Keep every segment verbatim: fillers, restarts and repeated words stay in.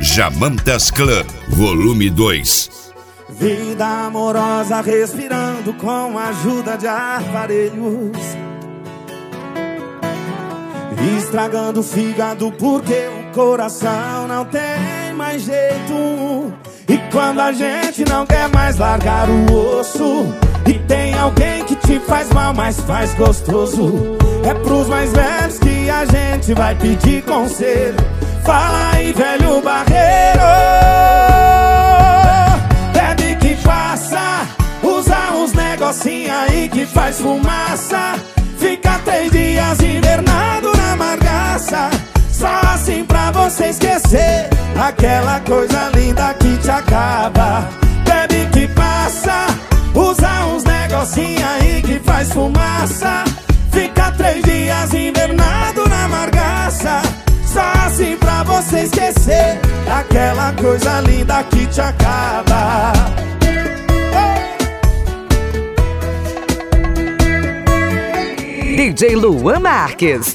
Jamantas Club, volume dois. Vida amorosa respirando com a ajuda de aparelhos, estragando o fígado porque o coração não tem mais jeito. E quando a gente não quer mais largar o osso, e tem alguém que te faz mal, mas faz gostoso, é pros mais velhos que a gente vai pedir conselho. Fala aí, velho barreiro, bebe que passa, usa uns negocinho aí que faz fumaça, fica três dias invernado na margaça, só assim pra você esquecer aquela coisa linda que te acaba. Bebe que passa, usa uns negocinho aí que faz fumaça, fica três dias invernado na margaça, só assim pra você esquecer aquela coisa linda que te acaba. D J Luan Marques.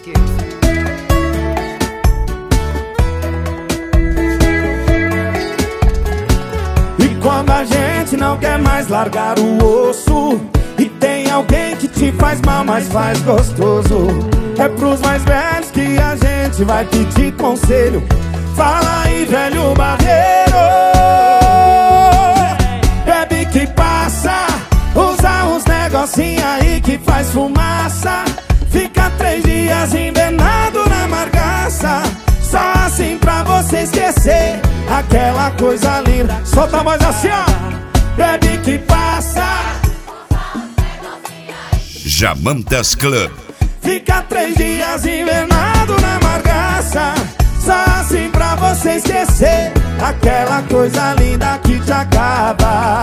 E quando a gente não quer mais largar o osso, e tem alguém que te faz mal, mas faz gostoso, é pros mais velhos que a gente vai pedir conselho. Fala aí, velho barreiro, bebe que passa, usa uns negocinho aí que faz fumaça, fica três dias invernado na margaça, só assim pra você esquecer aquela coisa linda. Solta a voz assim, ó. Bebe que passa, Jamantas Club, fica três dias invernado na margaça, só assim pra você esquecer aquela coisa linda que te acaba.